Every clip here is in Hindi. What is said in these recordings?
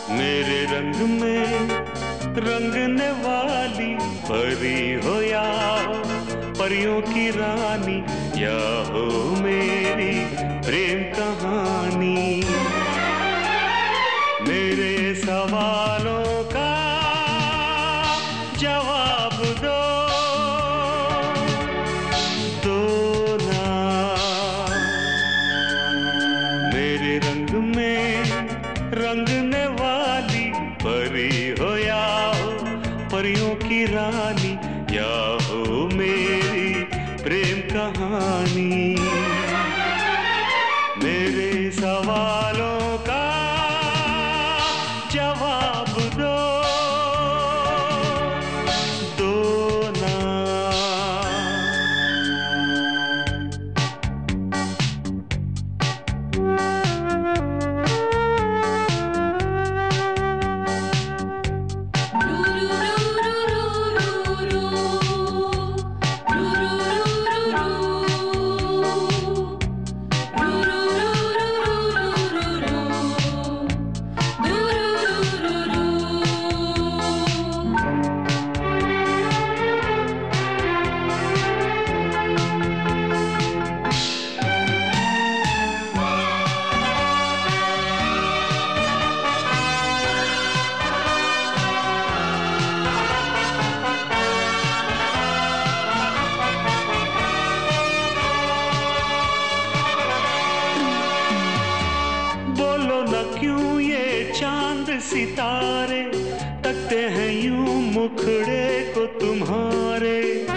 मेरे रंग में रंगने वाली परी हो या हो परियों की रानी, या हो मेरी प्रेम कहानी। मेरे सवालों का जवाब दो, दो ना। मेरे रंग में रंगने वाली परी हो या हो परियों की रानी, या हो मेरी प्रेम कहानी। मेरे सवालों का जवाब दो, दो ना। क्यों ये चांद सितारे तकते हैं यूं मुखड़े को तुम्हारे।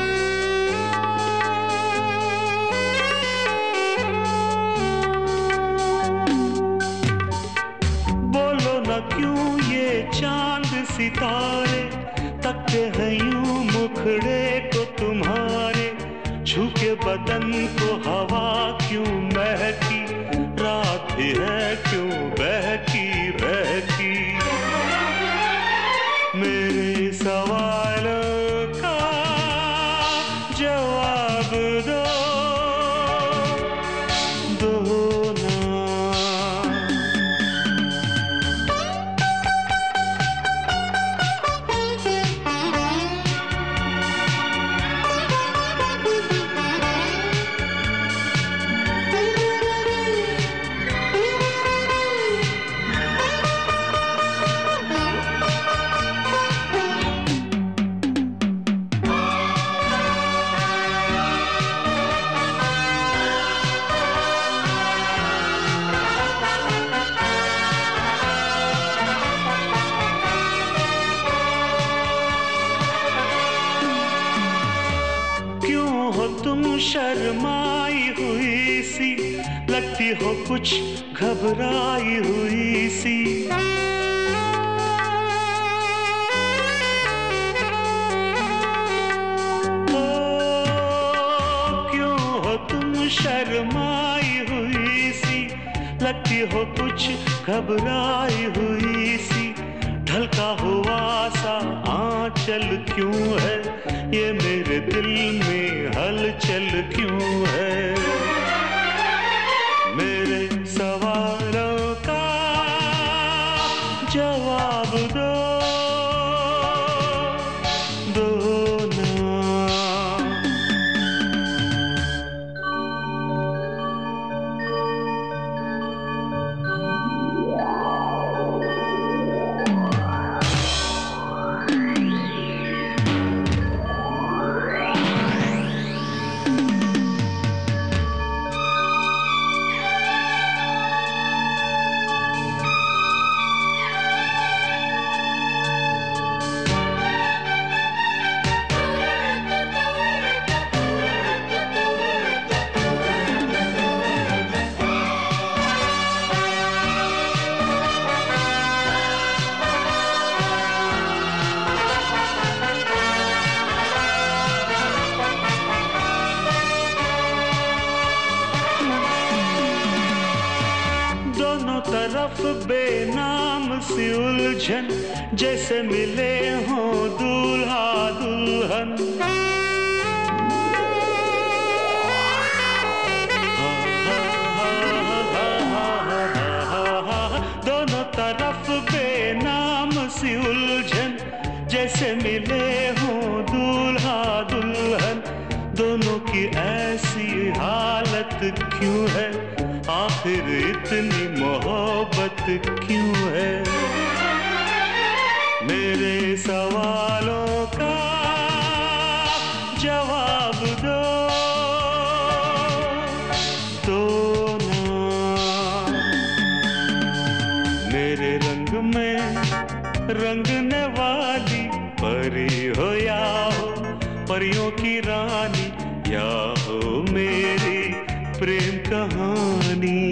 बोलो ना क्यों ये चांद सितारे तकते हैं यूं मुखड़े को तुम्हारे। छू के बदन को हवा क्यों महकी, रात भी है क्यों बहकी बहकी। मेरे सवालों का जवाब दो, दो ना। हो तुम शर्माई हुई सी, लगती हो कुछ घबराई हुई सी। ओ क्यों हो तुम शर्माई हुई सी, लगती हो कुछ घबराई हुई सी। ढलका हुआ सा आंचल क्यों है, ये मेरे दिल में हलचल क्यों है। मेरे सवालों का जवाब दो, दो ना। तरफ बेनाम सी उलझन, जैसे मिले हों दूल्हा दुल्हन। दोनों तरफ बेनाम सी उलझन, जैसे मिले हों दूल्हा दुल्हन। दोनों की ऐसी हालत क्यों है, आखिर इतनी मोहब्बत क्यों है? मेरे सवालों का जवाब दो ना। मेरे रंग में रंगने वाली परी हो या हो परियों की रानी, या हो मेरी प्रेम कहानी।